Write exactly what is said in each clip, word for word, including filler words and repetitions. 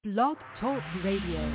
Blog Talk Radio.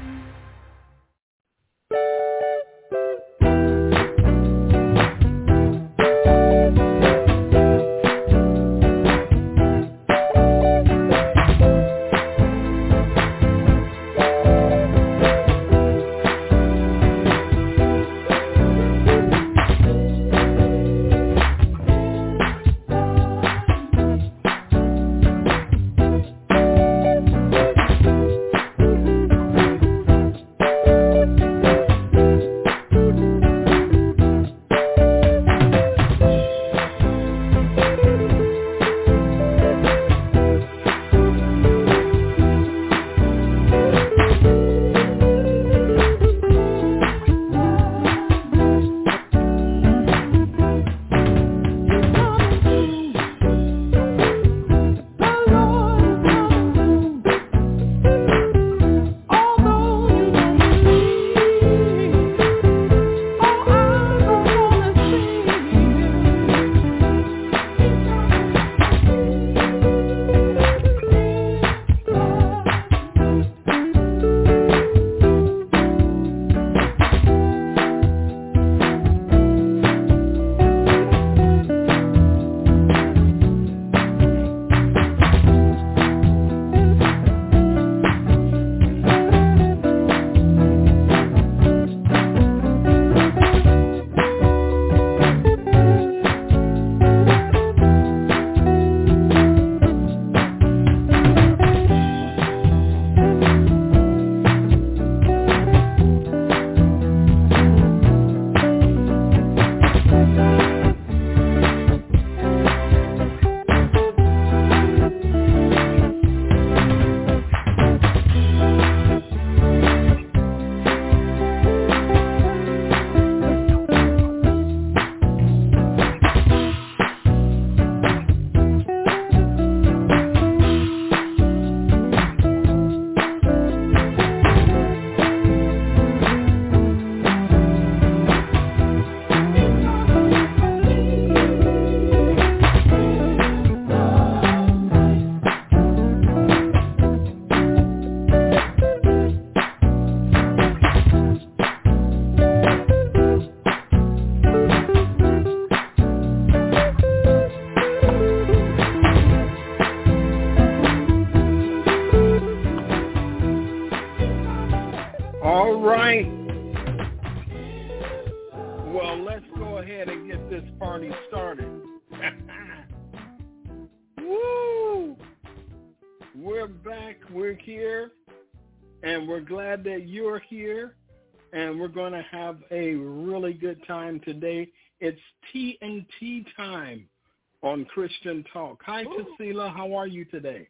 Have a really good time today. It's T N T time on Christian Talk. Hi, Tasila. How are you today?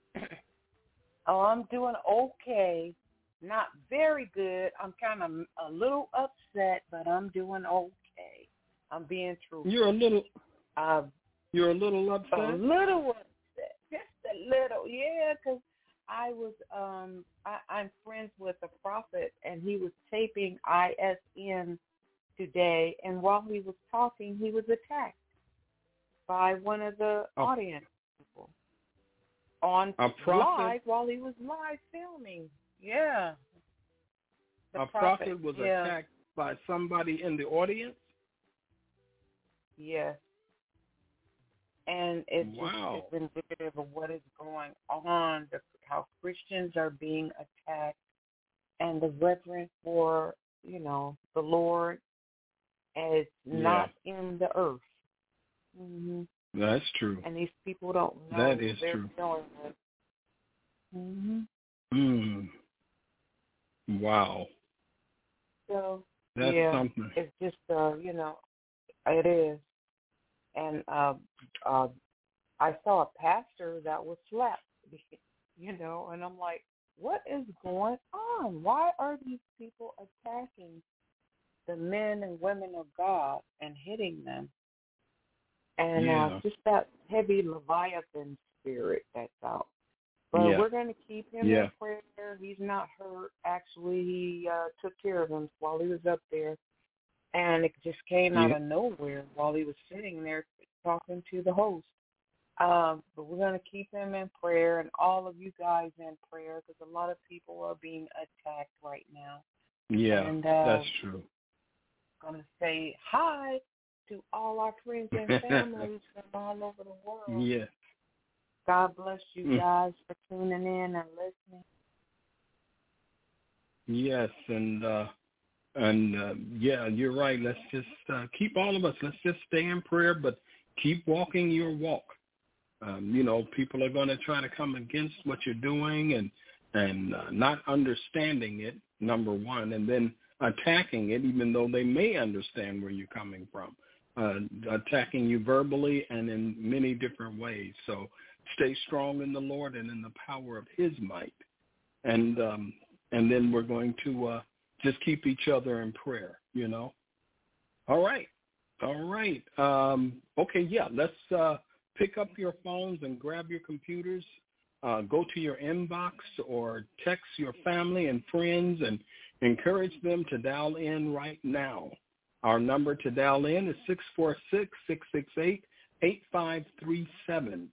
Oh, I'm doing okay. Not very good. I'm kind of a little upset, but I'm doing okay. I'm being truthful. You're a little. Uh, you're a little upset. A little upset, just a little. Yeah, because I was. Um, I, I'm friends with a prophet, and he was taping I S N today. And while he was talking, he was attacked by one of the oh. audience people on a prophet? live while he was live filming. Yeah. The a prophet, prophet was yeah. attacked by somebody in the audience? Yes. And it's, wow. just, it's indicative of what is going on, the, how Christians are being attacked, and the reverence for, you know, the Lord is yeah. not in the earth. Mm-hmm. That's true. And these people don't know that is what they're true. dealing with. Mm-hmm. Mm. Wow. So, That's yeah, something. It's just, uh, you know, it is. And uh, uh, I saw a pastor that was slapped, you know, and I'm like, what is going on? Why are these people attacking the men and women of God and hitting them? And yeah. uh, just that heavy Leviathan spirit that's out. But yeah. we're going to keep him yeah. in prayer. He's not hurt. Actually, he uh, took care of him while he was up there. And it just came out yeah. of nowhere while he was sitting there talking to the host. Um, but we're going to keep him in prayer and all of you guys in prayer because a lot of people are being attacked right now. Yeah, and, uh, that's true. I'm going to say hi to all our friends and families from all over the world. Yeah. God bless you Mm. guys for tuning in and listening. Yes, and uh, and uh, yeah, you're right. Let's just uh, keep all of us. Let's just stay in prayer, but keep walking your walk. Um, you know, people are going to try to come against what you're doing and and uh, not understanding it. Number one, and then attacking it, even though they may understand where you're coming from. Uh, attacking you verbally and in many different ways. So stay strong in the Lord and in the power of his might. And um, and then we're going to uh, just keep each other in prayer, you know. All right. All right. Um, okay, yeah, let's uh, pick up your phones and grab your computers. Uh, go to your inbox or text your family and friends and encourage them to dial in right now. Our number to dial in is six four six, six six eight, eight five three seven.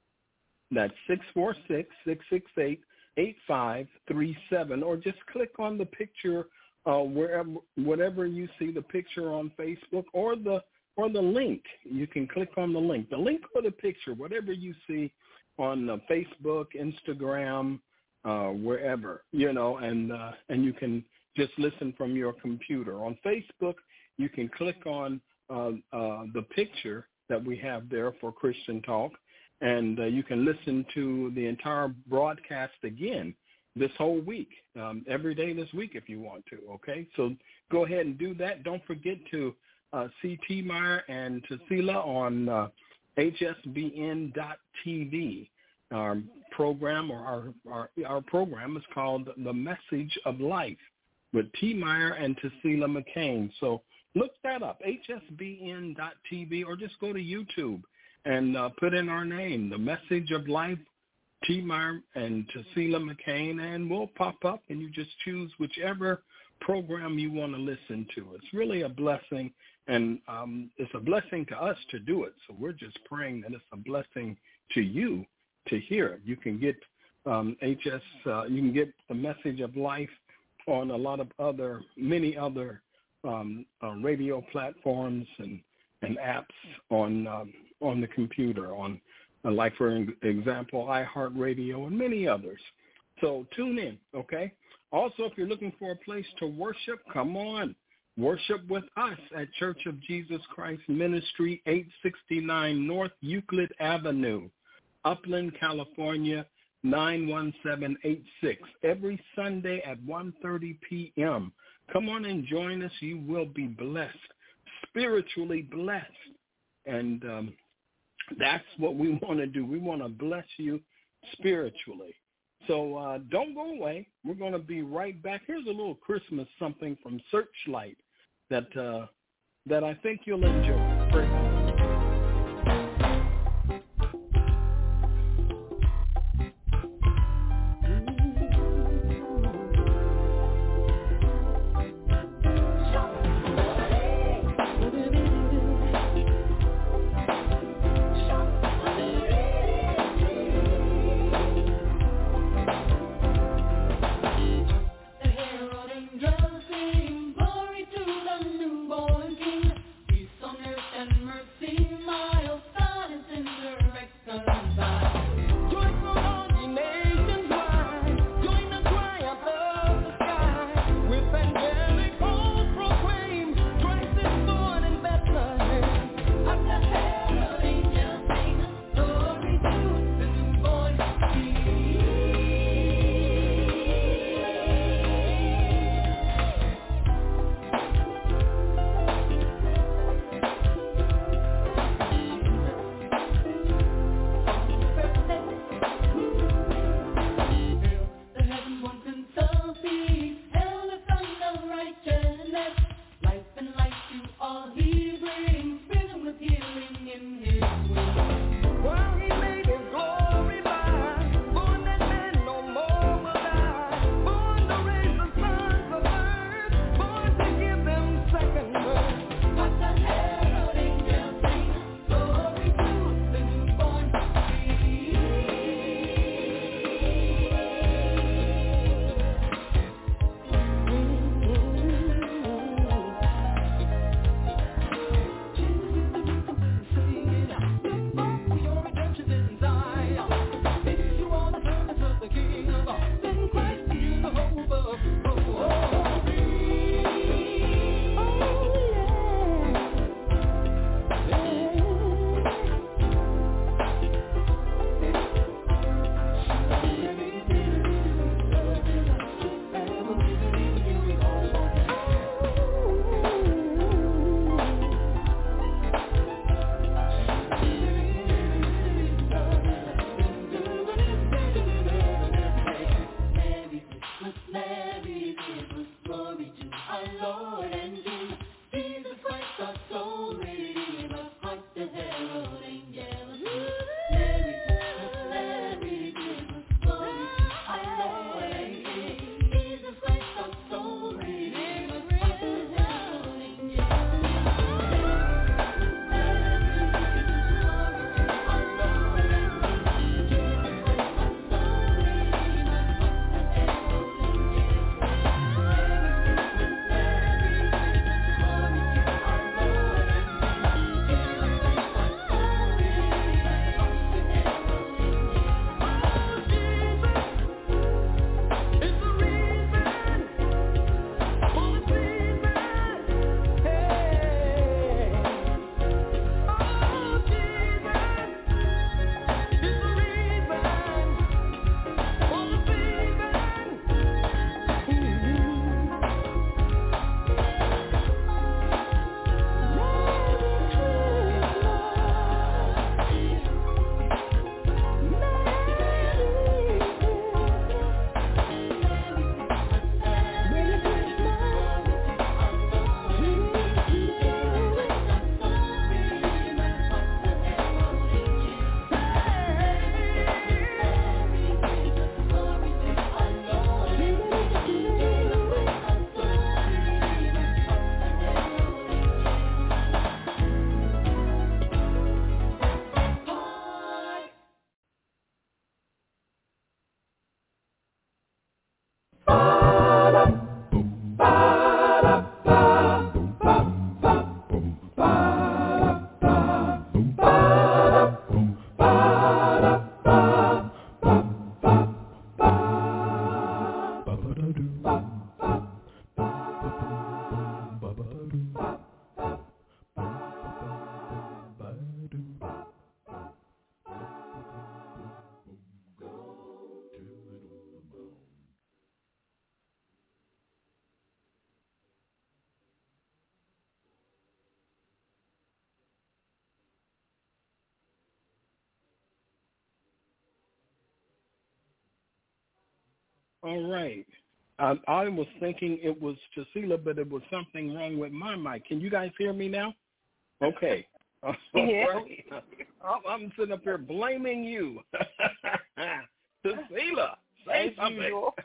That's six four six, six six eight, eight five three seven. Or just click on the picture uh, wherever, whatever you see the picture on Facebook or the or the link. You can click on the link. The link or the picture, whatever you see on uh, Facebook, Instagram, uh, wherever, you know, and uh, and you can just listen from your computer. On Facebook, you can click on uh, uh, the picture that we have there for Christian Talk, and uh, you can listen to the entire broadcast again this whole week, um, every day this week if you want to, okay? So go ahead and do that. Don't forget to uh, see T. Meyer and Tasila on uh, H S B N dot T V. Our program or our, our our program is called The Message of Life with T. Meyer and Tasila McCain. So look that up, H S B N dot T V, or just go to YouTube and uh, put in our name, The Message of Life, T. Meyer and Tasila McCain, and we'll pop up, and you just choose whichever program you want to listen to. It's really a blessing, and um, it's a blessing to us to do it. So we're just praying that it's a blessing to you to hear it. You can get um, H S, uh, you can get The Message of Life on a lot of other, many other um, uh, radio platforms and, and apps on um, on the computer, on uh, like for example, iHeartRadio and many others. So tune in, okay? Also, if you're looking for a place to worship, come on. Worship with us at Church of Jesus Christ Ministry, eight sixty-nine North Euclid Avenue, Upland, California, nine one seven eight six, every Sunday at one thirty p.m. Come on and join us. You will be blessed, spiritually blessed. And um, that's what we want to do. We want to bless you spiritually. So uh, don't go away. We're going to be right back. Here's a little Christmas something from Searchlight that uh, that I think you'll enjoy. Praise God. Glory to the newborn King, peace on earth and mercy All right. Um, I was thinking it was Tasila, but it was something wrong with my mic. Can you guys hear me now? Okay. All Yeah. right. I'm sitting up here blaming you. Tasila, say As something. usual.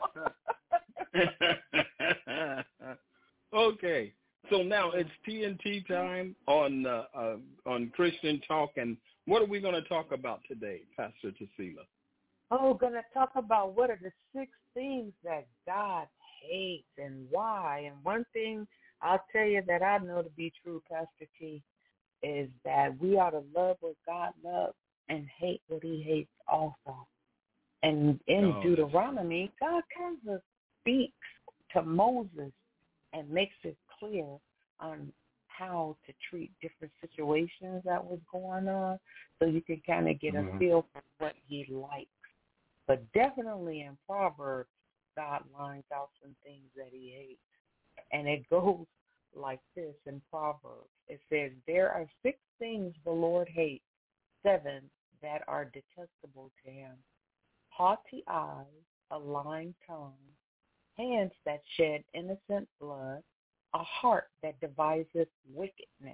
Okay. So now it's T N T time on uh, uh, on Christian Talk, and what are we going to talk about today, Pastor Tasila? Oh, going to talk about what are the six things that God hates and why. And one thing I'll tell you that I know to be true, Pastor T, is that we ought to love what God loves and hate what he hates also. And in Oh, Deuteronomy, God kind of speaks to Moses and makes it clear on how to treat different situations that was going on, so you can kind of get mm-hmm. a feel for what he likes. But definitely in Proverbs, God lines out some things that he hates. And it goes like this in Proverbs. It says, there are six things the Lord hates, seven that are detestable to him: haughty eyes, a lying tongue, hands that shed innocent blood, a heart that deviseth wickedness,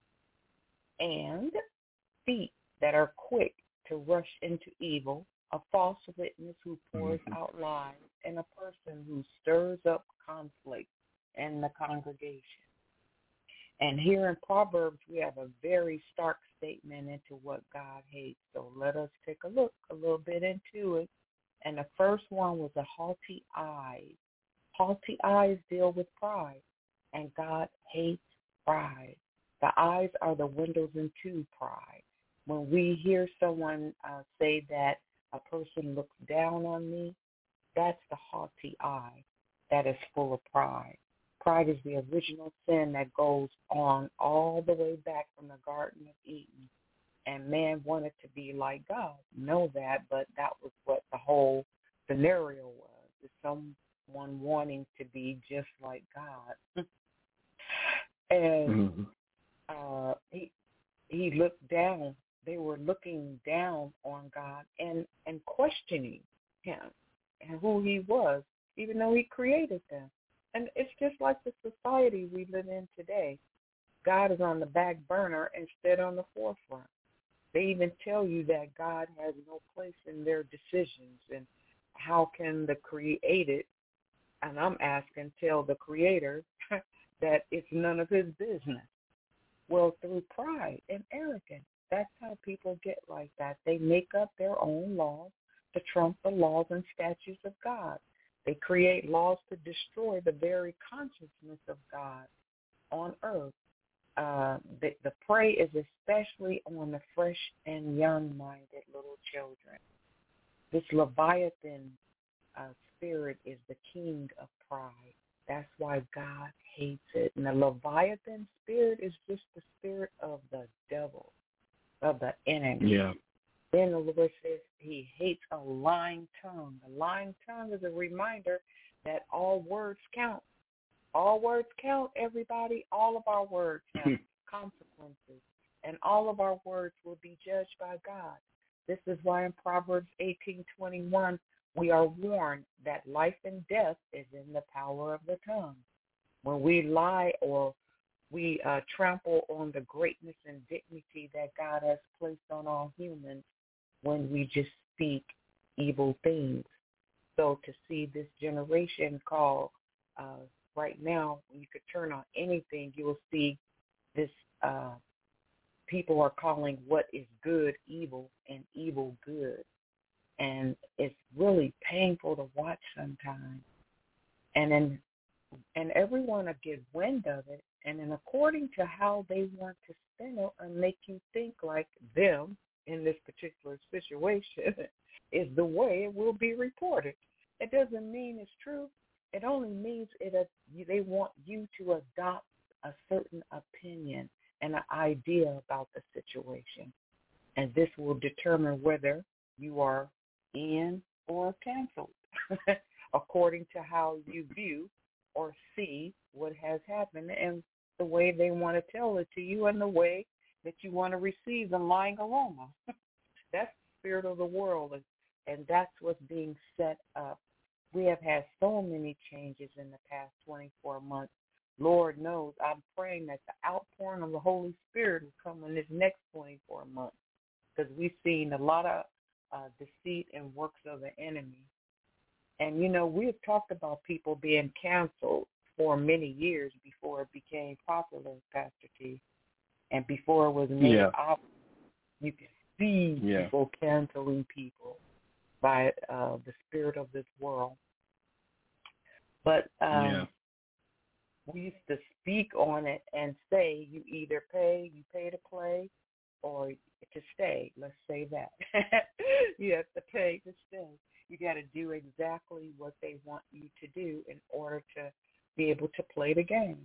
and feet that are quick to rush into evil, a false witness who pours mm-hmm. out lies, and a person who stirs up conflict in the congregation. And here in Proverbs, we have a very stark statement into what God hates. So let us take a look a little bit into it. And the first one was a haughty eyes. Haughty eyes deal with pride, and God hates pride. The eyes are the windows into pride. When we hear someone uh, say that a person looks down on me, that's the haughty eye that is full of pride. Pride is the original sin that goes on all the way back from the Garden of Eden. And man wanted to be like God. Know that, but that was what the whole scenario was. Is someone wanting to be just like God. and Mm-hmm. uh, he he looked down. They were looking down on God and, and questioning him and who he was, even though he created them. And it's just like the society we live in today. God is on the back burner instead on the forefront. They even tell you that God has no place in their decisions, and how can the created, and I'm asking, tell the creator that it's none of his business. Well, through pride and arrogance, that's how people get like that. They make up their own laws to trump the laws and statutes of God. They create laws to destroy the very consciousness of God on earth. Uh, the, the prey is especially on the fresh and young-minded little children. This Leviathan uh, spirit is the king of pride. That's why God hates it. And the Leviathan spirit is just the spirit of the devil, of the enemy. Yeah. Then the Lord says he hates a lying tongue. A lying tongue is a reminder that all words count. All words count, everybody. All of our words have consequences, and all of our words will be judged by God. This is why in Proverbs eighteen twenty-one, we are warned that life and death is in the power of the tongue. When we lie or we uh, trample on the greatness and dignity that God has placed on all humans, when we just speak evil things. So to see this generation called uh, right now, when you could turn on anything, you will see this, uh, people are calling what is good evil and evil good. And it's really painful to watch sometimes. And then, and everyone will get wind of it, and then according to how they want to spin it and make you think like them in this particular situation is the way it will be reported. It doesn't mean it's true. It only means it. Uh, they want you to adopt a certain opinion and an idea about the situation. And this will determine whether you are in or canceled according to how you view or see what has happened and the way they want to tell it to you and the way that you want to receive the lying aroma. That's the spirit of the world, and that's what's being set up. We have had so many changes in the past twenty-four months. Lord knows, I'm praying that the outpouring of the Holy Spirit will come in this next twenty-four months, because we've seen a lot of uh, deceit and works of the enemy. And, you know, we've talked about people being canceled for many years before it became popular, Pastor T, and before it was made yeah. obvious. You can see yeah. people canceling people by uh, the spirit of this world. But um, yeah. we used to speak on it and say you either pay, you pay to play, or to stay. Let's say that. You have to pay to stay. You got to do exactly what they want you to do in order to be able to play the game.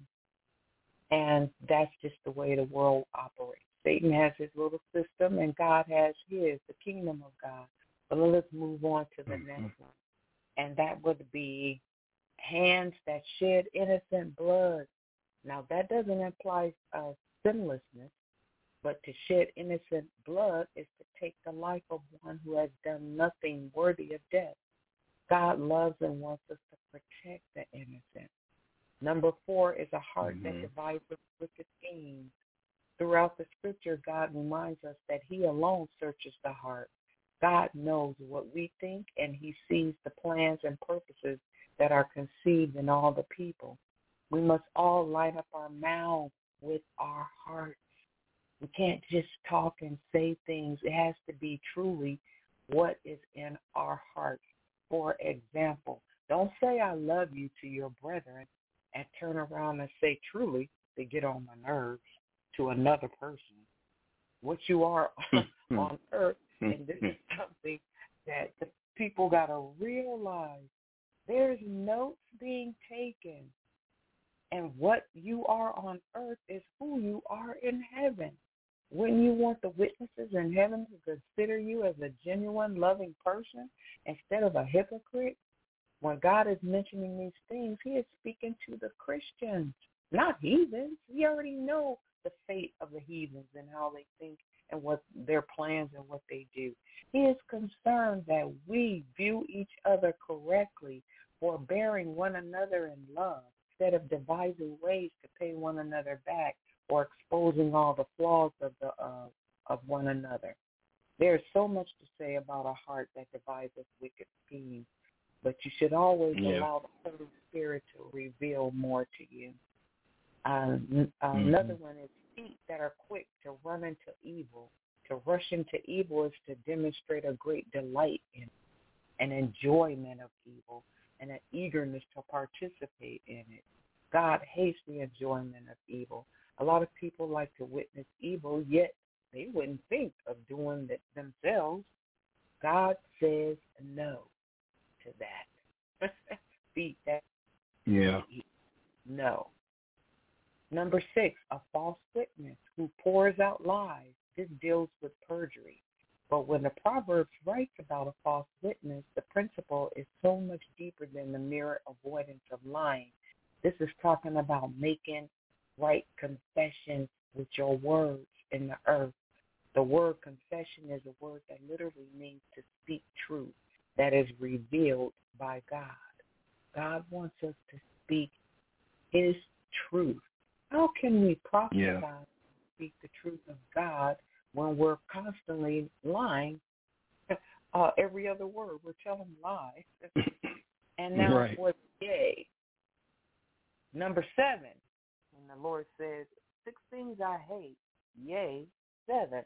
And that's just the way the world operates. Satan has his little system, and God has his, the kingdom of God. But let's move on to the mm-hmm. next one. And that would be hands that shed innocent blood. Now, that doesn't imply uh, sinlessness, but to shed innocent blood is to take the life of one who has done nothing worthy of death. God loves and wants us to protect the innocent. Number four is a heart mm-hmm. that divides wicked schemes. Throughout the scripture, God reminds us that he alone searches the heart. God knows what we think, and he sees the plans and purposes that are conceived in all the people. We must all line up our mouths with our hearts. We can't just talk and say things. It has to be truly what is in our hearts. For example, don't say I love you to your brethren and turn around and say truly to get on my nerves to another person. What you are on earth, and this is something that the people got to realize. There's notes being taken. And what you are on earth is who you are in heaven. When you want the witnesses in heaven to consider you as a genuine, loving person instead of a hypocrite, when God is mentioning these things, he is speaking to the Christians, not heathens. He already knows the fate of the heathens and how they think and what their plans and what they do. He is concerned that we view each other correctly, forbearing one another in love, instead of devising ways to pay one another back or exposing all the flaws of the uh, of one another. There's so much to say about a heart that devises wicked schemes, but you should always yeah. allow the Holy Spirit to reveal more to you. Um, uh, mm-hmm. Another one is feet that are quick to run into evil. To rush into evil is to demonstrate a great delight in an enjoyment of evil and an eagerness to participate in it. God hates the enjoyment of evil. A lot of people like to witness evil, yet they wouldn't think of doing it themselves. God says no to that. Feet that yeah. no. Number six, a false witness who pours out lies. This deals with perjury. But when the Proverbs writes about a false witness, the principle is so much deeper than the mere avoidance of lying. This is talking about making right confession with your words in the earth. The word confession is a word that literally means to speak truth that is revealed by God. God wants us to speak his truth. How can we prophesy yeah. and speak the truth of God when we're constantly lying? Uh, every other word, we're telling lies. And now right. for yay. Number seven, and the Lord says, six things I hate, yea, seven.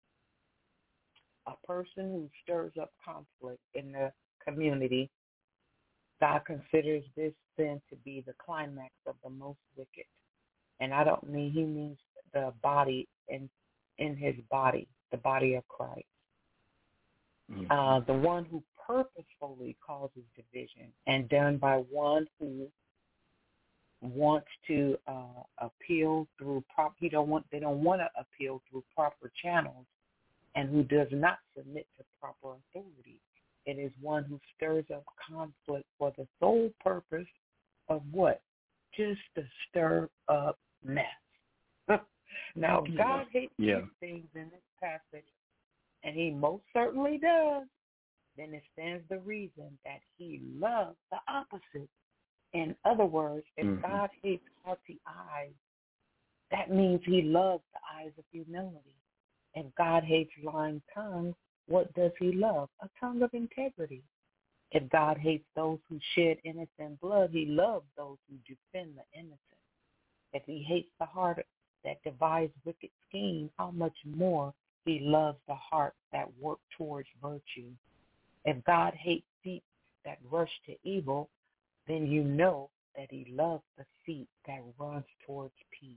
A person who stirs up conflict in the community, God considers this sin to be the climax of the most wicked. And I don't mean, he means the body in, in his body, the body of Christ. Mm-hmm. Uh, the one who purposefully causes division and done by one who wants to uh, appeal through prop. He don't want. They don't want to appeal through proper channels, and who does not submit to proper authority. It is one who stirs up conflict for the sole purpose of what? Just to stir up mess. Now, God hates yeah. these things in this passage, and he most certainly does. then it stands the reason that he loves the opposite. In other words, if mm-hmm. God hates haughty eyes, that means he loves the eyes of humility. If God hates lying tongues, what does he love? A tongue of integrity. If God hates those who shed innocent blood, he loves those who defend the innocent. If he hates the heart that devises wicked schemes, how much more he loves the heart that work towards virtue. If God hates feet that rush to evil, then you know that he loves the feet that runs towards peace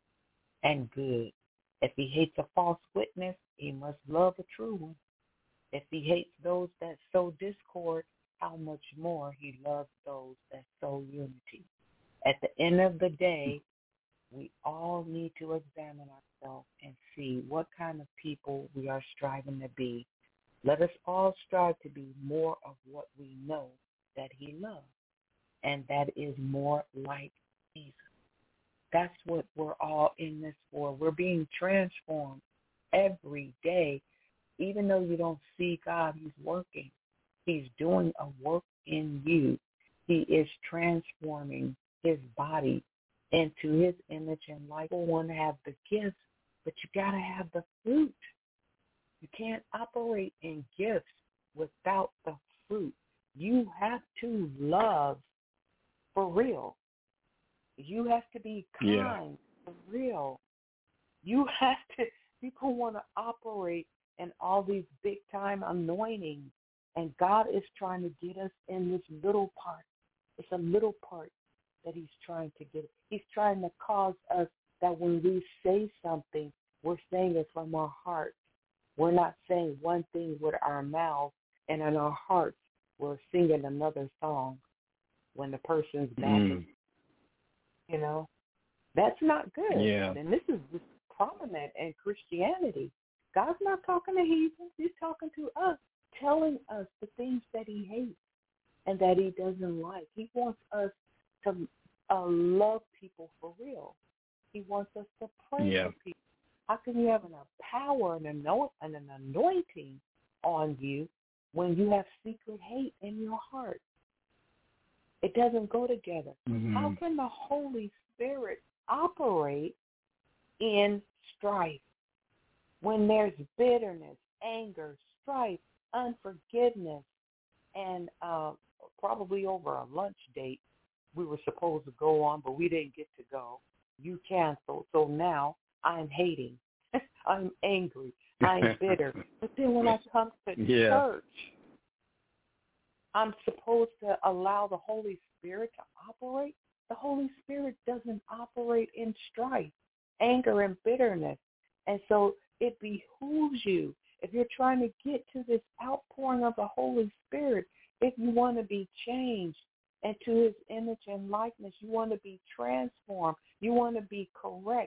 and good. If he hates a false witness, he must love a true one. If he hates those that sow discord, how much more he loves those that sow unity. At the end of the day, we all need to examine ourselves and see what kind of people we are striving to be. Let us all strive to be more of what we know that he loves, and that is more like Jesus. That's what we're all in this for. We're being transformed every day. Even though you don't see God, he's working. He's doing a work in you. He is transforming his body into his image and likeness. People want to have the gifts, but you got to have the fruit. You can't operate in gifts without the fruit. You have to love for real. You have to be kind yeah. for real. You have to, people want to operate in all these big-time anointings, and God is trying to get us in this little part. It's a little part that he's trying to get. He's trying to cause us that when we say something, we're saying it from our heart. We're not saying one thing with our mouths, and in our hearts, we're singing another song when the person's back. Mm. You know, that's not good. Yeah. And this is prominent in Christianity. God's not talking to heathens. He's talking to us, telling us the things that he hates and that he doesn't like. He wants us to uh, love people for real. He wants us to pray yeah. for people. How can you have an, a power and an anointing on you when you have secret hate in your heart? It doesn't go together. Mm-hmm. How can the Holy Spirit operate in strife when there's bitterness, anger, strife, unforgiveness, and uh, probably over a lunch date we were supposed to go on, but we didn't get to go. You canceled. So now I'm hating. I'm angry. I'm bitter. But then when I come to yeah. church, I'm supposed to allow the Holy Spirit to operate. The Holy Spirit doesn't operate in strife, anger, and bitterness. And so it behooves you, if you're trying to get to this outpouring of the Holy Spirit, if you want to be changed into his image and likeness, you want to be transformed, you want to be correct,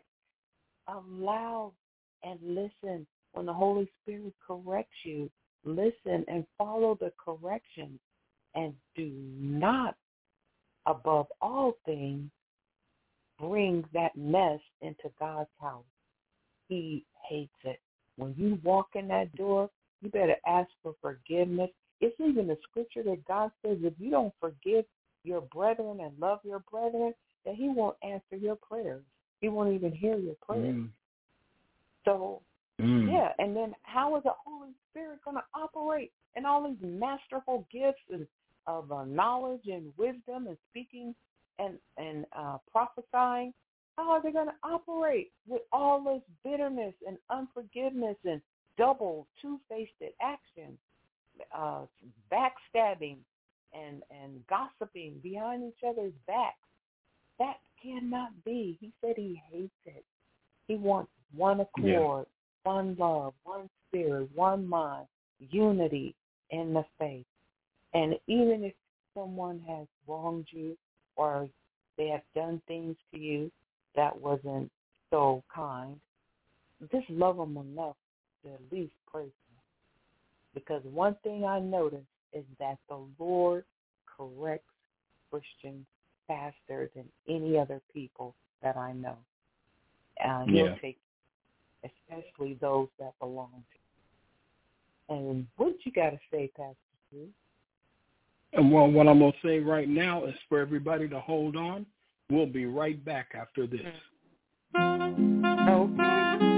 allow and listen when the Holy Spirit corrects you. Listen and follow the corrections. And do not, above all things, bring that mess into God's house. He hates it. When you walk in that door, you better ask for forgiveness. It's even a scripture that God says if you don't forgive your brethren and love your brethren, that he won't answer your prayers. He won't even hear your prayers. Mm. So, mm. yeah, and then how is the Holy Spirit going to operate in all these masterful gifts and of uh, knowledge and wisdom and speaking and, and uh, prophesying? How are they going to operate with all this bitterness and unforgiveness and double, two-faced actions, uh, backstabbing and, and gossiping behind each other's backs? That cannot be. He said he hates it. He wants one accord, yeah. one love, one spirit, one mind, unity in the faith. And even if someone has wronged you or they have done things to you that wasn't so kind, just love them enough to at least pray for them. Because one thing I noticed is that the Lord corrects Christians faster than any other people that I know. Uh, he'll yeah. take, especially those that belong to him. And what you got to say, Pastor And well, what I'm going to say right now is for everybody to hold on. We'll be right back after this. Okay.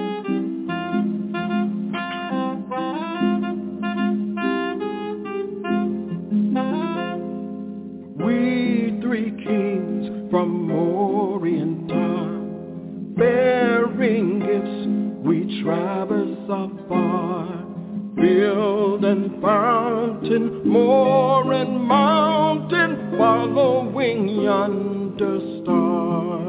We three kings from Orient are, bearing gifts we traverse afar. Field and fountain, moor and mountain, following yonder star.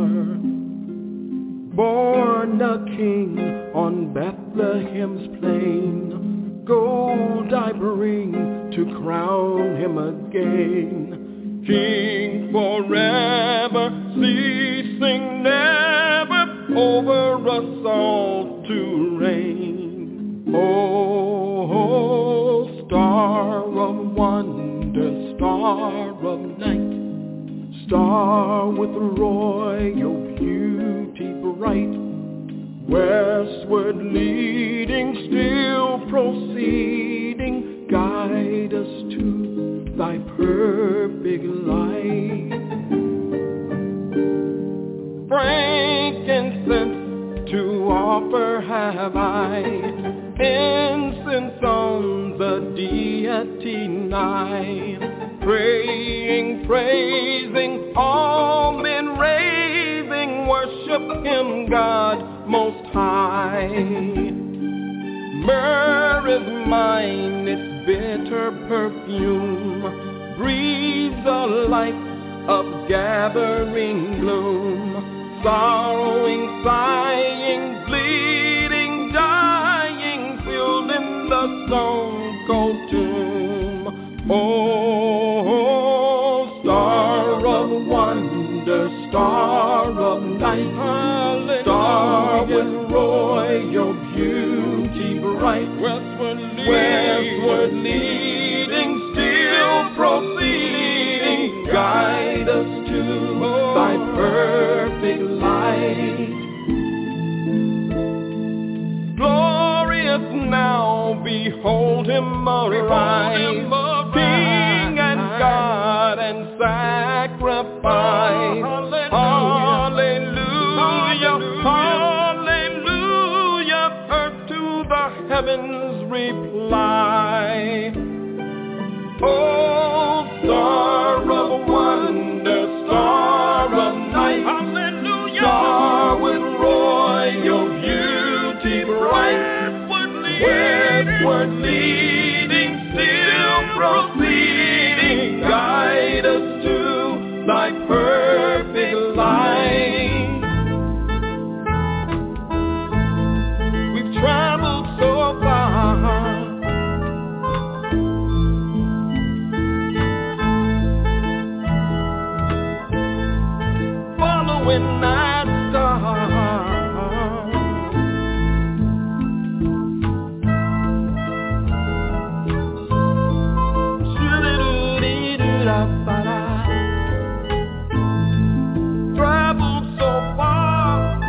Born a king on Bethlehem's plain, gold I bring to crown him again. King forever, ceasing never, over us all to reign. Oh, star of wonder, star of night, star with royal beauty bright, westward leading, still proceeding, guide us to thy perfect light. Frankincense to offer have I, incense on the deity nigh, praying, praising, all men raising, worship him, God most high. Myrrh is mine, its bitter perfume breathes a life of gathering gloom, sorrowing, sighing, bleeding, dying, filled in the stone-cold tomb. Oh, star of wonder, star of night, hallelujah, star with royal beauty bright, westward leading, westward leading, still proceeding, guide us to oh, thy perfect light. Glorious now, behold him arise, King and God and sacrifice. Hallelujah, hallelujah, earth to the heavens reply. Oh, star of wonder, star of night, hallelujah, star with royal beauty bright, westward leading, still proceeding, guide us to thy perfect light. We've traveled so far, following that star. Traveled so far,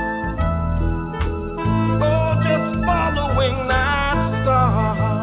oh, just following that star.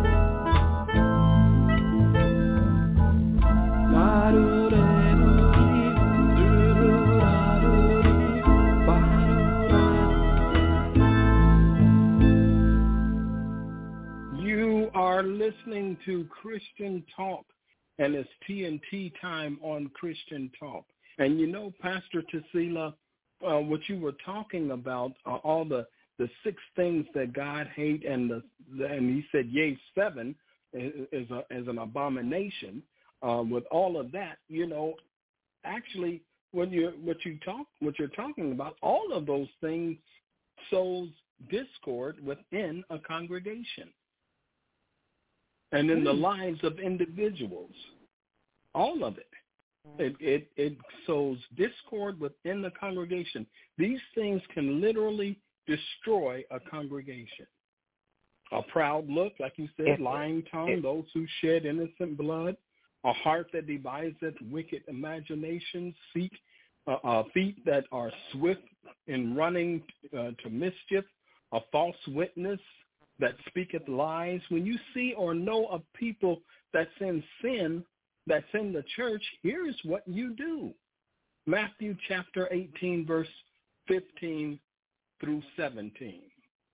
You are listening to Christian Talk, and it's T N T time on Christian Talk. And you know, Pastor Tasila, uh, what you were talking about, uh, all the, the six things that God hates, and the, the and he said, yea, seven is, is, a, is an abomination. Uh, with all of that, you know, actually, when you what you talk, what you're talking about, all of those things sows discord within a congregation and in the lives of individuals. All of it. It, it it sows discord within the congregation. These things can literally destroy a congregation. A proud look, like you said, It, lying tongue, it, those who shed innocent blood, a heart that deviseth wicked imaginations, seek uh, uh, feet that are swift in running uh, to mischief, a false witness that speaketh lies. When you see or know of people that's in sin, that's in the church, here's what you do. Matthew chapter eighteen, verse fifteen through seventeen.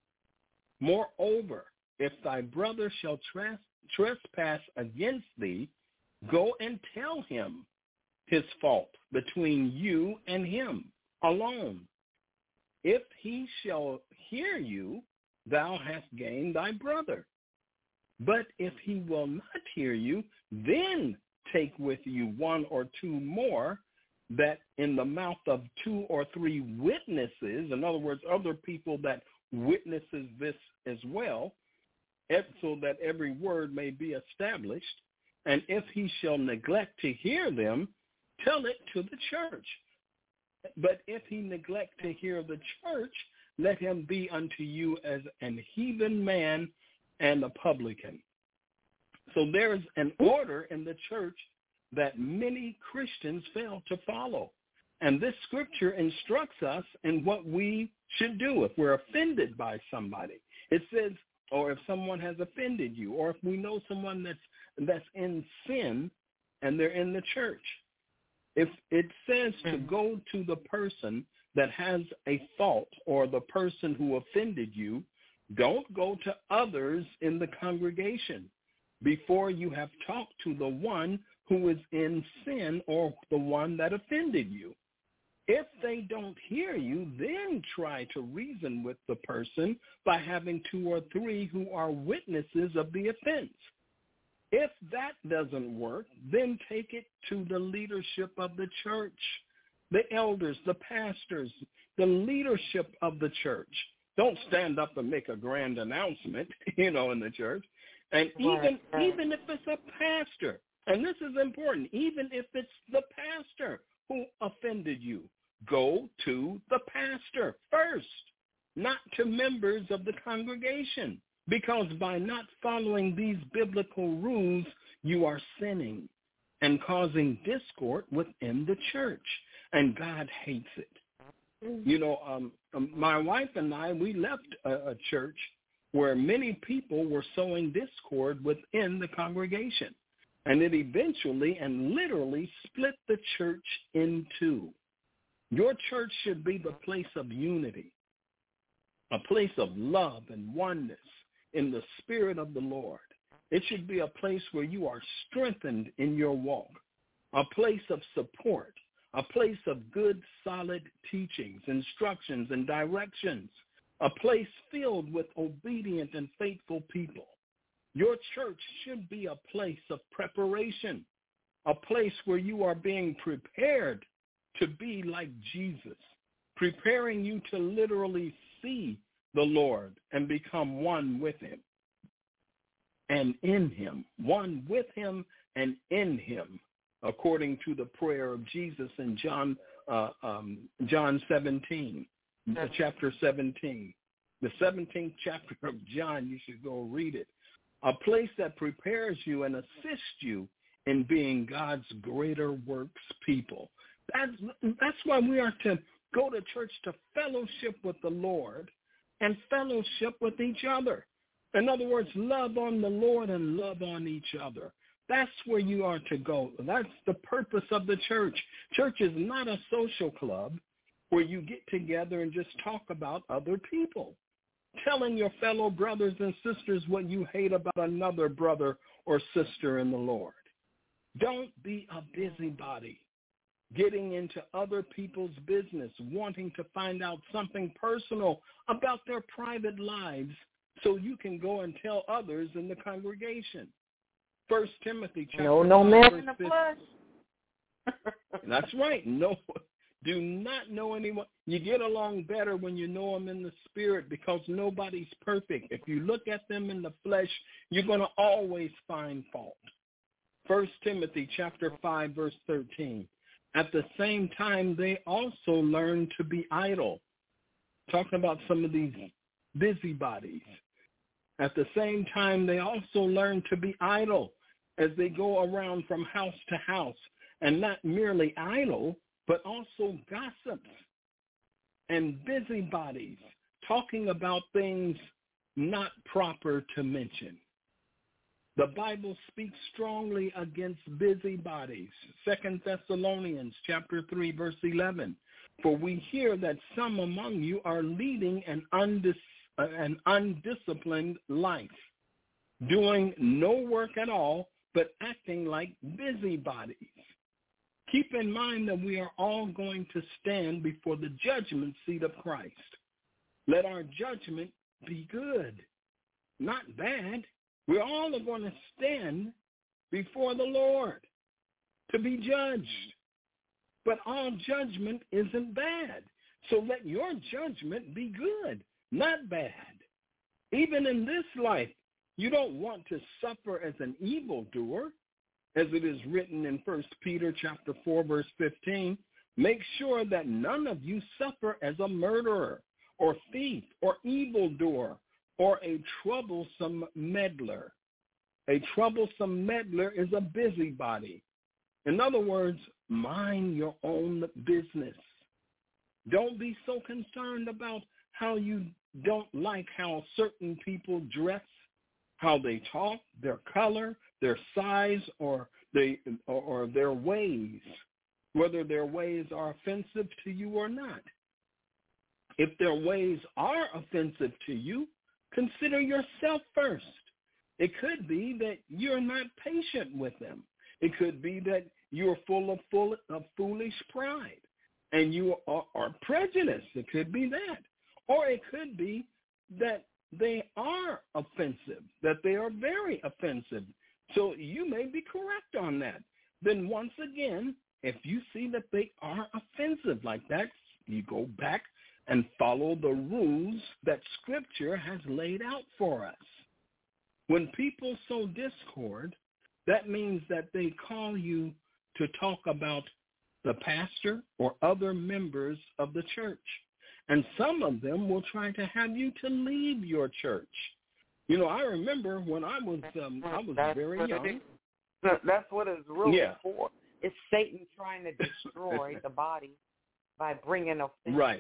Moreover, if thy brother shall tres- trespass against thee, go and tell him his fault between you and him alone. If he shall hear you, thou hast gained thy brother. But if he will not hear you, then take with you one or two more, that in the mouth of two or three witnesses, in other words, other people that witnesses this as well, so that every word may be established. And if he shall neglect to hear them, tell it to the church. But if he neglect to hear the church, let him be unto you as an heathen man and a publican. So there is an order in the church that many Christians fail to follow. And this scripture instructs us in what we should do if we're offended by somebody. It says, or if someone has offended you, or if we know someone that's that's in sin and they're in the church. If it says to go to the person that has a fault or the person who offended you, don't go to others in the congregation before you have talked to the one who is in sin or the one that offended you. If they don't hear you, then try to reason with the person by having two or three who are witnesses of the offense. If that doesn't work, then take it to the leadership of the church, the elders, the pastors, the leadership of the church. Don't stand up and make a grand announcement, you know, in the church. And even even if it's a pastor, and this is important, even if it's the pastor who offended you, go to the pastor first, not to members of the congregation. Because by not following these biblical rules, you are sinning and causing discord within the church. And God hates it. Mm-hmm. You know, um, my wife and I, we left a, a church where many people were sowing discord within the congregation. And it eventually and literally split the church in two. Your church should be the place of unity, a place of love and oneness in the Spirit of the Lord. It should be a place where you are strengthened in your walk, a place of support, a place of good, solid teachings, instructions, and directions, a place filled with obedient and faithful people. Your church should be a place of preparation, a place where you are being prepared to be like Jesus, preparing you to literally see the Lord and become one with him and in him, one with him and in him, according to the prayer of Jesus in John uh, um, John seventeen, the chapter seventeen, the seventeenth chapter of John. You should go read it. A place that prepares you and assists you in being God's greater works people. That's that's why we are to go to church, to fellowship with the Lord and fellowship with each other. In other words, love on the Lord and love on each other. That's where you are to go. That's the purpose of the church. Church is not a social club where you get together and just talk about other people, telling your fellow brothers and sisters what you hate about another brother or sister in the Lord. Don't be a busybody, getting into other people's business, wanting to find out something personal about their private lives so you can go and tell others in the congregation. First Timothy chapter No, no man in the flesh. That's right. No, do not know anyone. You get along better when you know them in the spirit, because nobody's perfect. If you look at them in the flesh, you're going to always find fault. First Timothy chapter five, verse thirteen. At the same time, they also learn to be idle. Talking about some of these busybodies. At the same time, they also learn to be idle as they go around from house to house, and not merely idle, but also gossips and busybodies, talking about things not proper to mention. The Bible speaks strongly against busybodies. Second Thessalonians chapter three, verse eleven. For we hear that some among you are leading an, undis- an undisciplined life, doing no work at all, but acting like busybodies. Keep in mind that we are all going to stand before the judgment seat of Christ. Let our judgment be good, not bad. We all are going to stand before the Lord to be judged. But all judgment isn't bad. So let your judgment be good, not bad. Even in this life, you don't want to suffer as an evildoer, as it is written in First Peter chapter four, verse fifteen. Make sure that none of you suffer as a murderer or thief or evildoer or a troublesome meddler. A troublesome meddler is a busybody. In other words, mind your own business. Don't be so concerned about how you don't like how certain people dress, how they talk, their color, their size, or they or, or their ways, whether their ways are offensive to you or not. If their ways are offensive to you, consider yourself first. It could be that you're not patient with them. It could be that you're full of, full of foolish pride and you are, are prejudiced. It could be that. Or it could be that they are offensive, that they are very offensive. So you may be correct on that. Then once again, if you see that they are offensive like that, you go back and follow the rules that Scripture has laid out for us. When people sow discord, that means that they call you to talk about the pastor or other members of the church. And some of them will try to have you to leave your church. You know, I remember when I was um, I was That's very what young. That's what it's really Yeah. for. It's Satan trying to destroy the body by bringing offense. Right.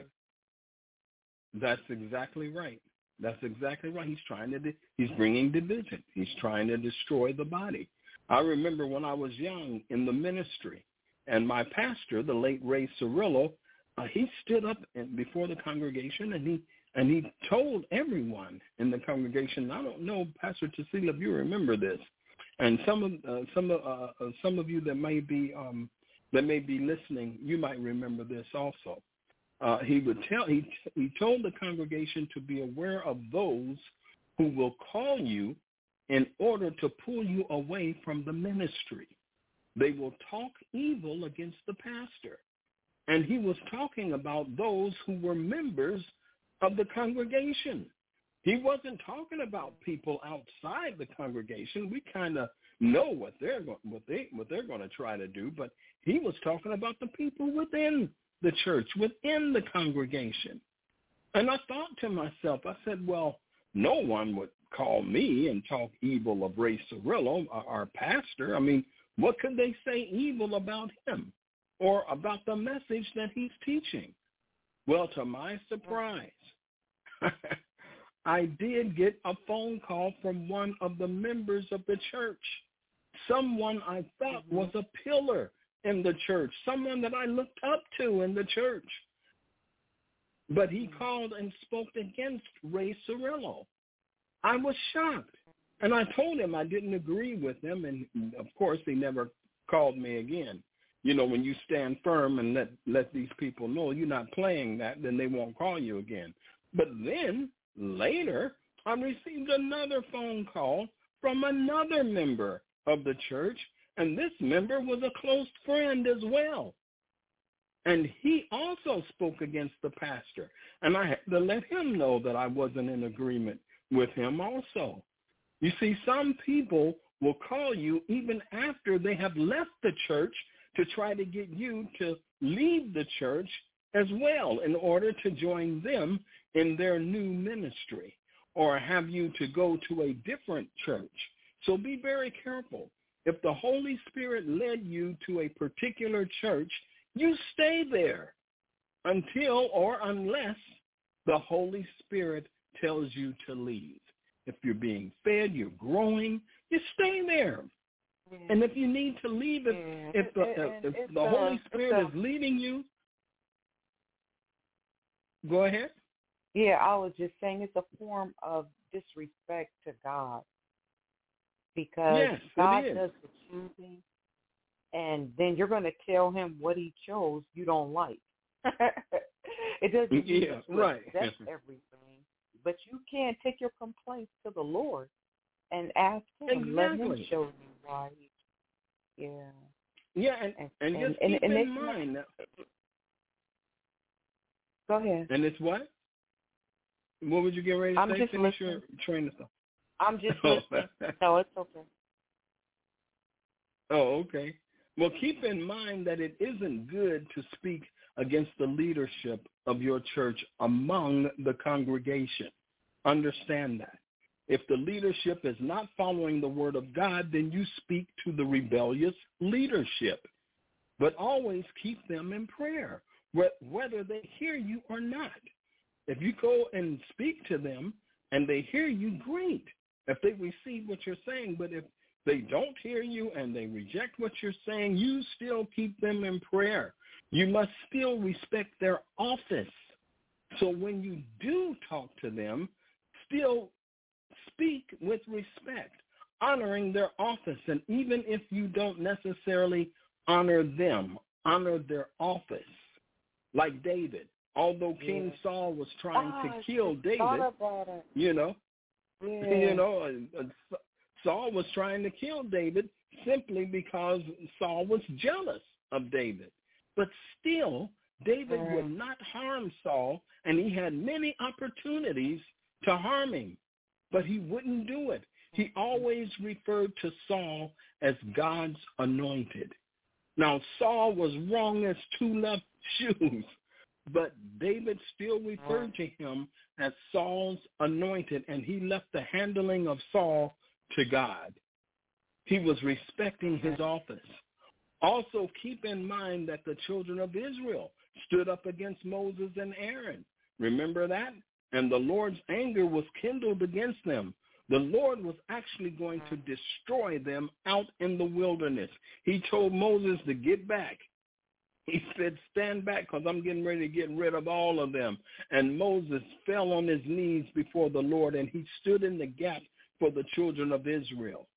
That's exactly right. That's exactly right. He's trying to, he's bringing division. He's trying to destroy the body. I remember when I was young in the ministry, and my pastor, the late Ray Cirillo, uh, he stood up in, before the congregation, and he and he told everyone in the congregation. I don't know, Pastor Cecilia, if you remember this, and some of uh, some of uh, some of you that may be um, that may be listening, you might remember this also. Uh, he would tell he he told the congregation to be aware of those who will call you in order to pull you away from the ministry. They will talk evil against the pastor. And he was talking about those who were members of the congregation. He wasn't talking about people outside the congregation. We kind of know what they're go- what they what they're going to try to do, but he was talking about the people within the church, within the congregation. And I thought to myself, I said, well, no one would call me and talk evil of Ray Cirillo, our, our pastor. I mean, what could they say evil about him or about the message that he's teaching? Well, to my surprise, I did get a phone call from one of the members of the church, someone I thought was a pillar in the church, someone that I looked up to in the church. But he called and spoke against Ray Cirillo. I was shocked. And I told him I didn't agree with him, and of course he never called me again. You know, when you stand firm and let, let these people know you're not playing that, then they won't call you again. But then later I received another phone call from another member of the church, and this member was a close friend as well. And he also spoke against the pastor, and I had to let him know that I wasn't in agreement with him also. You see, some people will call you even after they have left the church to try to get you to leave the church as well in order to join them in their new ministry or have you to go to a different church. So be very careful. If the Holy Spirit led you to a particular church, you stay there until or unless the Holy Spirit tells you to leave. If you're being fed, you're growing, you stay there. Yeah. And if you need to leave, if, yeah. if the, and, if and the uh, Holy Spirit uh, is leading you, go ahead. Yeah, I was just saying it's a form of disrespect to God because Yes, God it is. does the choosing, and then you're going to tell him what he chose you don't like. It doesn't mean Yeah, that you right. accept everything, but you can take your complaints to the Lord and ask him, Exactly. let him show you why. Yeah. Yeah, and, And, and, and just and, keep and in it's mind not, that. Go ahead. And it's what? What would you get ready to I'm say? just Finish listening. your train of thought. I'm just Oh. listening. No, it's okay. Oh, okay. Well, keep in mind that it isn't good to speak against the leadership of your church among the congregation. Understand that. If the leadership is not following the word of God, then you speak to the rebellious leadership. But always keep them in prayer, whether they hear you or not. If you go and speak to them and they hear you, great. If they receive what you're saying, but if they don't hear you and they reject what you're saying, you still keep them in prayer. You must still respect their office. So when you do talk to them, still speak with respect, honoring their office. And even if you don't necessarily honor them, honor their office. Like David. Although King Yeah. Saul was trying oh, to kill David, you know, yeah. you know, uh, Saul was trying to kill David simply because Saul was jealous of David. But still, David right. would not harm Saul, and he had many opportunities to harm him, but he wouldn't do it. He always referred to Saul as God's anointed. Now, Saul was wrong as two left shoes, but David still referred to him as Saul's anointed, and he left the handling of Saul to God. He was respecting his office. Also, keep in mind that the children of Israel stood up against Moses and Aaron. Remember that? And the Lord's anger was kindled against them. The Lord was actually going to destroy them out in the wilderness. He told Moses to get back. He said, stand back because I'm getting ready to get rid of all of them. And Moses fell on his knees before the Lord, and he stood in the gap for the children of Israel.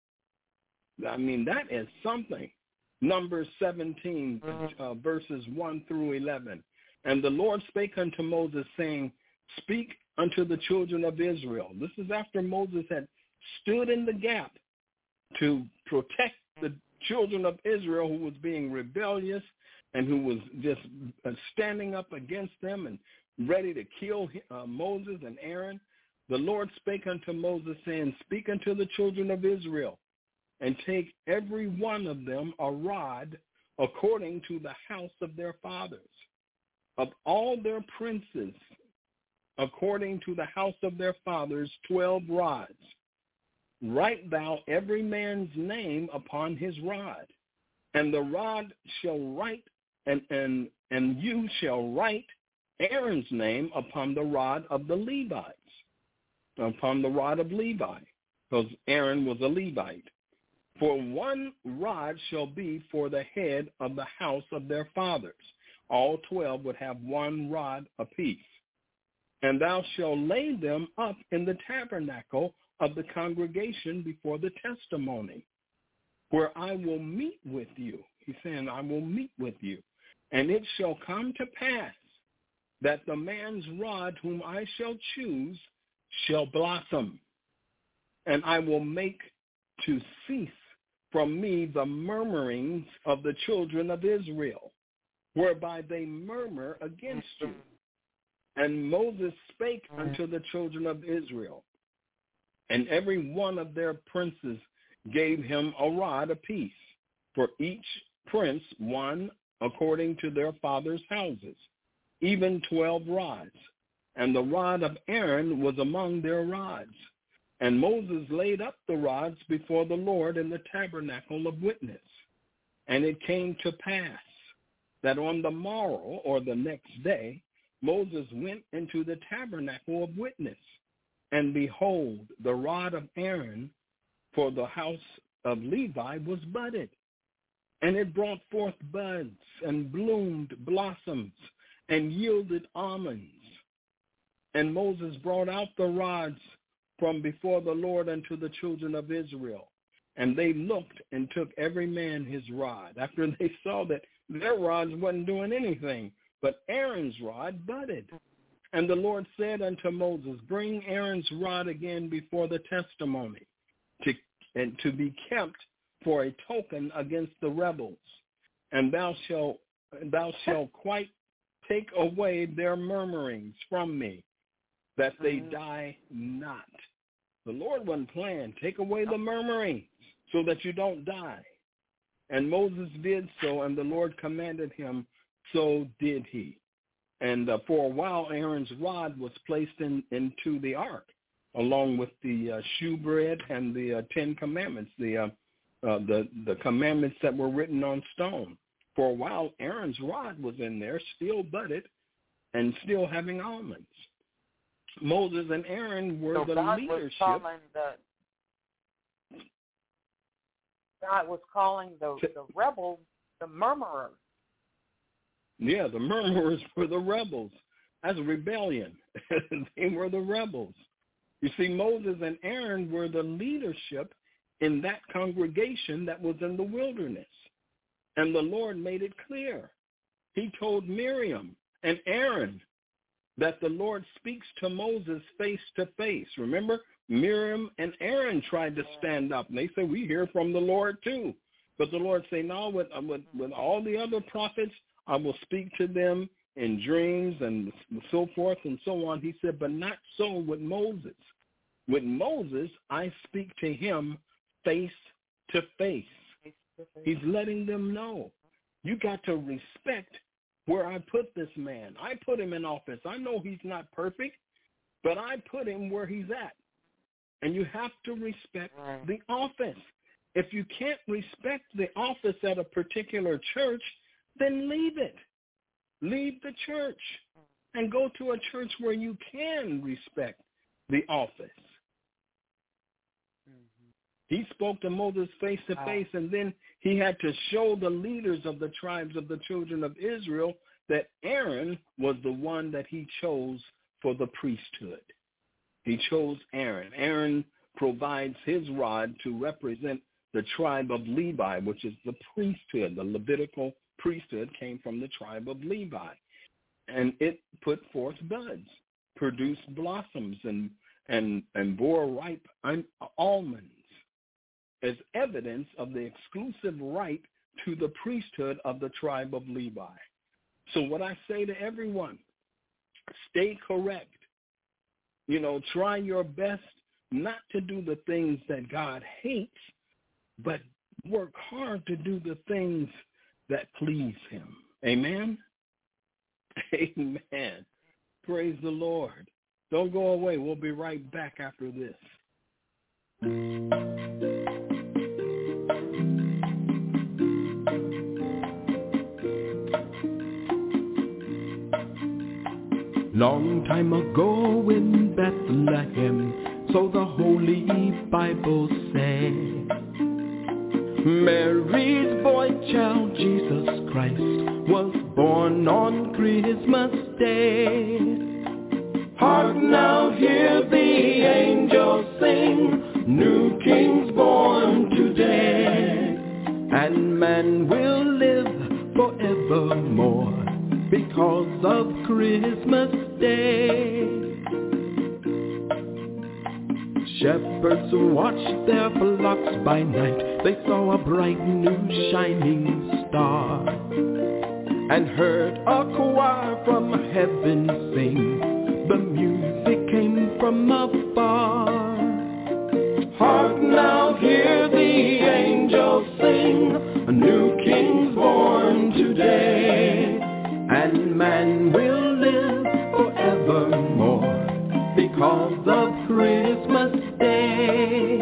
I mean, that is something. Numbers seventeen, uh, verses one through eleven. And the Lord spake unto Moses, saying, speak unto the children of Israel. This is after Moses had stood in the gap to protect the children of Israel who was being rebellious and who was just standing up against them and ready to kill uh, Moses and Aaron. The Lord spake unto Moses, saying, speak unto the children of Israel, and take every one of them a rod according to the house of their fathers. Of all their princes, according to the house of their fathers, twelve rods. Write thou every man's name upon his rod, and the rod shall write, and, and, and you shall write Aaron's name upon the rod of the Levites, upon the rod of Levi, because Aaron was a Levite. For one rod shall be for the head of the house of their fathers. All twelve would have one rod apiece. And thou shalt lay them up in the tabernacle of the congregation before the testimony, where I will meet with you. He's saying, I will meet with you. And it shall come to pass that the man's rod whom I shall choose shall blossom, and I will make to cease from me the murmurings of the children of Israel, whereby they murmur against you. And Moses spake unto the children of Israel, and every one of their princes gave him a rod apiece, for each prince one according to their fathers' houses, even twelve rods. And the rod of Aaron was among their rods. And Moses laid up the rods before the Lord in the tabernacle of witness. And it came to pass that on the morrow, or the next day, Moses went into the tabernacle of witness, and behold, the rod of Aaron for the house of Levi was budded, and it brought forth buds and bloomed blossoms and yielded almonds. And Moses brought out the rods from before the Lord unto the children of Israel. And they looked and took every man his rod, after they saw that their rods wasn't doing anything, but Aaron's rod budded. And the Lord said unto Moses, bring Aaron's rod again before the testimony, to, and to be kept for a token against the rebels. And thou shalt thou shalt quite take away their murmurings from me, that they die not. The Lord wasn't playing. Take away the murmuring so that you don't die. And Moses did so, and the Lord commanded him, so did he. And uh, for a while, Aaron's rod was placed in, into the ark, along with the uh, shewbread and the uh, Ten Commandments, the, uh, uh, the the commandments that were written on stone. For a while, Aaron's rod was in there, still budded, and still having almonds. Moses and Aaron were so the God leadership. Was calling the, God was calling the, the rebels the murmurers. Yeah, the murmurers were the rebels. That's a rebellion. They were the rebels. You see, Moses and Aaron were the leadership in that congregation that was in the wilderness. And the Lord made it clear. He told Miriam and Aaron that the Lord speaks to Moses face to face. Remember, Miriam and Aaron tried to stand up, and they said, we hear from the Lord too. But the Lord said, no, with, with, with all the other prophets, I will speak to them in dreams and so forth and so on. He said, but not so with Moses. With Moses, I speak to him face to face. He's letting them know, you got to respect where I put this man. I put him in office. I know he's not perfect, but I put him where he's at. And you have to respect the office. If you can't respect the office at a particular church, then leave it. Leave the church and go to a church where you can respect the office. He spoke to Moses face to face, and then he had to show the leaders of the tribes of the children of Israel that Aaron was the one that he chose for the priesthood. He chose Aaron. Aaron provides his rod to represent the tribe of Levi, which is the priesthood. The Levitical priesthood came from the tribe of Levi. And it put forth buds, produced blossoms, and, and, and bore ripe almonds, as evidence of the exclusive right to the priesthood of the tribe of Levi. So what I say to everyone, stay correct. You know, try your best not to do the things that God hates, but work hard to do the things that please him. Amen? Amen. Praise the Lord. Don't go away. We'll be right back after this. Long time ago in Bethlehem, so the Holy Bible said, Mary's boy child Jesus Christ was born on Christmas Day. Hark now, hear the angels sing, new king's born today, and man will live forevermore because of Christmas Day. Shepherds watched their flocks by night. They saw a bright new shining star, and heard a choir from heaven sing. The music came from afar. Hark now, hear the angels sing, a new king's born today, and man will live forevermore because of Christmas Day.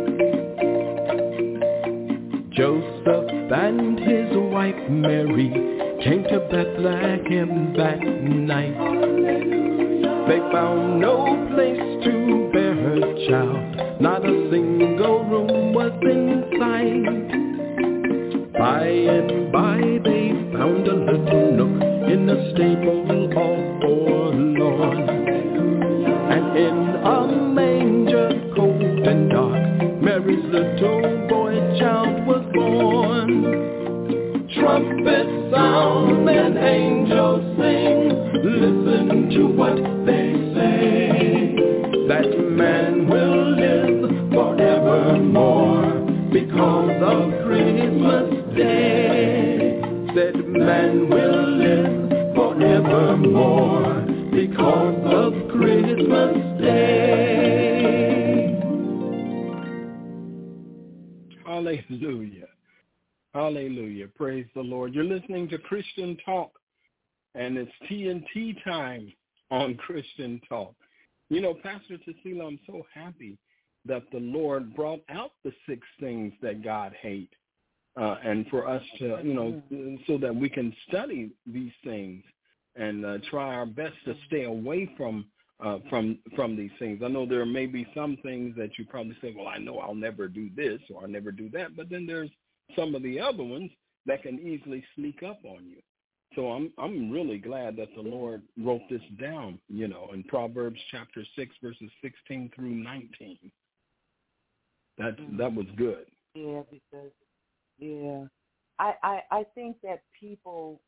Joseph and his wife Mary came to Bethlehem that night. Hallelujah. They found no place to bear her child. Not a single room was in sight. By and by they found a little nook in a stable all forlorn. And in a manger cold and dark, Mary's little boy child was born. Trumpets sound and angels sing, listen to what they say. That man will live forevermore because of Christmas Day. Said man will live forevermore because of Christmas Day. Hallelujah. Hallelujah. Praise the Lord. You're listening to Christian Talk, and it's T N T time on Christian Talk. You know, Pastor Cecilia, I'm so happy that the Lord brought out the six things that God hates, uh, and for us to, you know, so that we can study these things and uh, try our best to stay away from uh, from from these things. I know there may be some things that you probably say, well, I know I'll never do this or I'll never do that, but then there's some of the other ones that can easily sneak up on you. So I'm I'm really glad that the Lord wrote this down, you know, in Proverbs chapter six, verses sixteen through nineteen. That that was good. Yeah, because yeah, I I, I think that people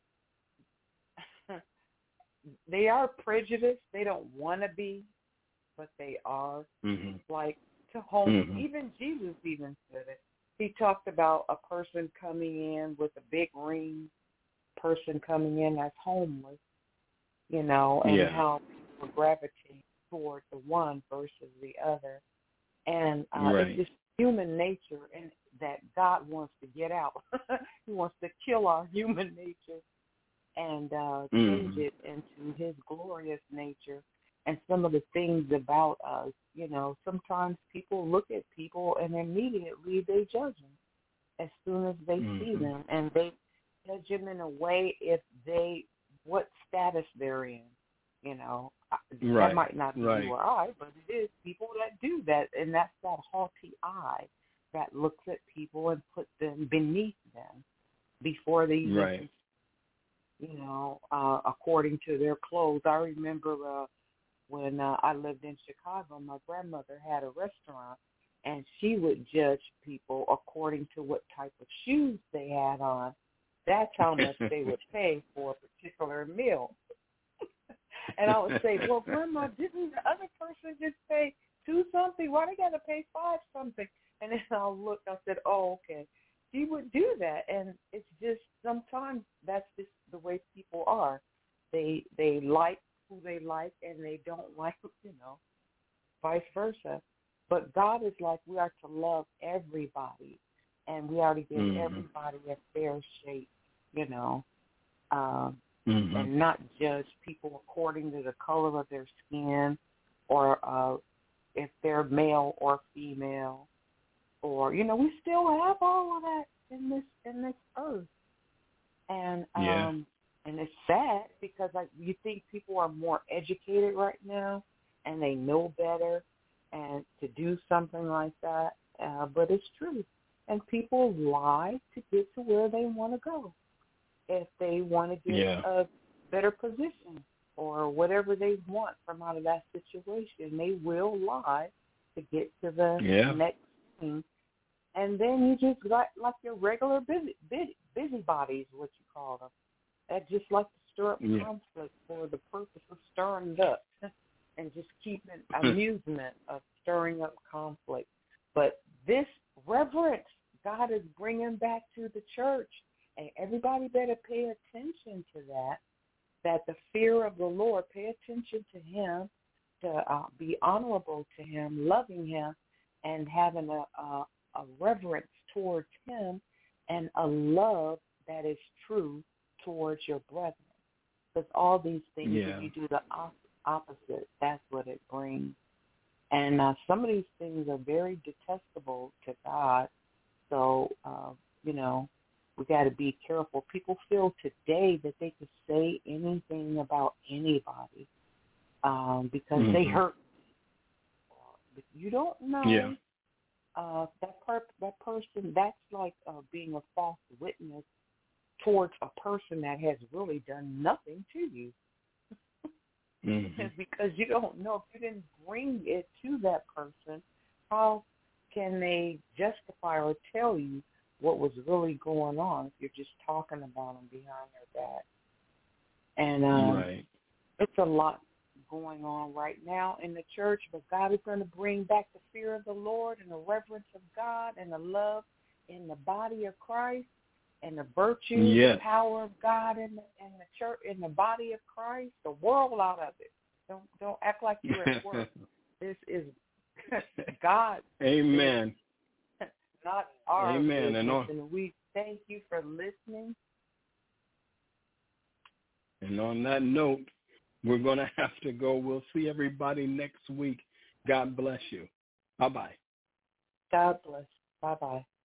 they are prejudiced. They don't want to be, but they are. Mm-hmm. Like to home, mm-hmm. even Jesus even said it. He talked about a person coming in with a big ring, person coming in as homeless, you know, and yeah. how people gravitate toward the one versus the other. And uh, right. it's just human nature, and that God wants to get out. He wants to kill our human nature and uh, change mm-hmm. it into his glorious nature. And some of the things about us, you know, sometimes people look at people and immediately they judge them as soon as they mm-hmm. see them. And they judge them in a way if they, what status they're in, you know. Right. That might not be right. you or I, but it is people that do that. And that's that haughty eye that looks at people and puts them beneath them before they even, right. you know, uh, according to their clothes. I remember uh, when uh, I lived in Chicago, my grandmother had a restaurant, and she would judge people according to what type of shoes they had on. That's how much they would pay for a particular meal. And I would say, well, Grandma, didn't the other person just pay two something? Why they got to pay five something? And then I'll look, I said, oh, okay. She would do that, and it's just sometimes that's just the way people are. They they like who they like, and they don't like, you know, vice versa. But God is like, we are to love everybody, and we are to give mm-hmm. everybody a fair shake, you know, um, mm-hmm. and not judge people according to the color of their skin or uh, if they're male or female. Or, you know, we still have all of that in this in this earth. And um, yeah. and it's sad because like, you think people are more educated right now and they know better and to do something like that. Uh, but it's true. And people lie to get to where they want to go. If they want to get yeah. a better position or whatever they want from out of that situation, they will lie to get to the yeah. next thing. And then you just got like your regular busy, busy, busybodies, what you call them, that just like to stir up yeah. conflict for the purpose of stirring it up and just keeping amusement of stirring up conflict. But this reverence God is bringing back to the church, and everybody better pay attention to that, that the fear of the Lord, pay attention to him, to uh, be honorable to him, loving him, and having a, a a reverence towards him and a love that is true towards your brethren. Because all these things, yeah. if you do the op- opposite, that's what it brings. And uh, some of these things are very detestable to God. So, uh, you know, we got to be careful. People feel today that they could say anything about anybody. um, because mm-hmm. they hurt. But you don't know yeah. uh, that per- that person. That's like uh, being a false witness towards a person that has really done nothing to you. Mm-hmm. Because you don't know, if you didn't bring it to that person, how can they justify or tell you what was really going on if you're just talking about them behind their back? And um, right. it's a lot going on right now in the church, but God is going to bring back the fear of the Lord and the reverence of God and the love in the body of Christ and the virtue, yes. the power of God in the, in the church, in the body of Christ, the world out of it. Don't don't act like you're at work. This is God. Amen. Not our Amen. business. And on, and we thank you for listening. And on that note, we're going to have to go. We'll see everybody next week. God bless you. Bye-bye. God bless. Bye-bye.